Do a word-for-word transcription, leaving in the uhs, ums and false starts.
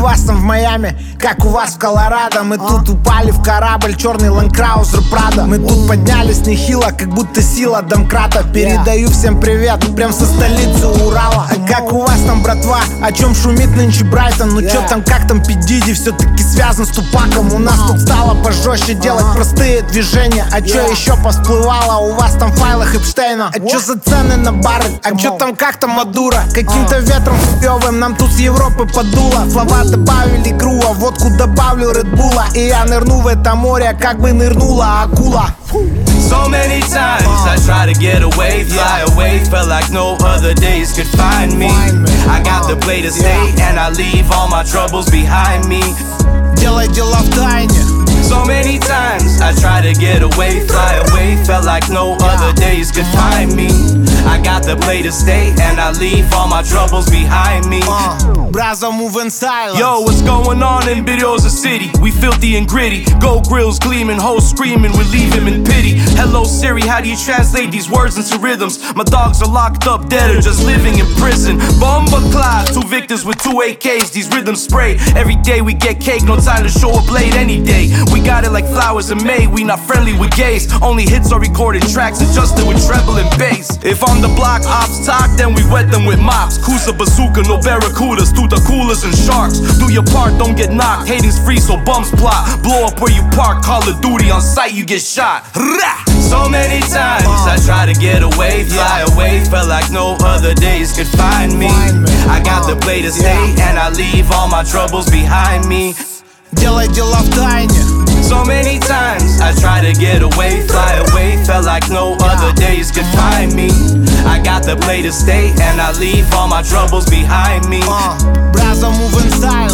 вас там в Майами, как у вас в Колорадо. Мы тут упали в корабль, черный Land Cruiser Prado. Мы тут поднялись нехило, как будто сила домкрата. Передаю всем привет, прям со столицы Урала. А как у вас там, братва, о чем шумит нынче Брайтон? Ну чё там, как там Пи Диди, все-таки связан с Тупаком. У нас тут стало пожестче делать простые движения. А чё еще посплывало у вас там в файлах Эпштейна? А чё за цены на бары? А чё там, как там Мадуро? Каким-то ветром хуёвым нам тут с Европы подуло. Слова добавили игру, а водку добавлю Редбула. И я нырну в это море, как бы нырнула акула. So many times I try to get away, fly away. Felt like no other days could find me. I got the play to stay, and I leave all my troubles behind me. Делай дела в тайне. So many times I try to get away, fly away. Felt like no other days could find me. I got the play to stay, and I leave all my troubles behind me. Brazzo move in silence. Yo, what's going on in Berioza City? We filthy and gritty, gold grills gleaming, hoes screaming, we leave him in pity. Hello Siri, how do you translate these words into rhythms? My dogs are locked up dead or just living in prison. Bomba class, two victims with two A Ks, these rhythms spray. Every day we get cake, no time to show a blade any day. We got it like flowers in May, we not friendly with gays. Only hits are recorded tracks adjusted with treble and bass. If on the block ops talk, then we wet them with mops. Kusa bazooka, no barracudas, tuta coolers and sharks. Do your part, don't get knocked, hating's free so bums plot. Blow up where you park, Call of Duty on sight, you get shot. So many times I try to get away, fly away. Felt like no other days could find me. I got the play to stay, and I leave all my troubles behind me. Делай дела в тайне. So many times I try to get away, fly away. Felt like no other days could find me. I got the play to stay, and I leave all my troubles behind me. Brazzo move in silence.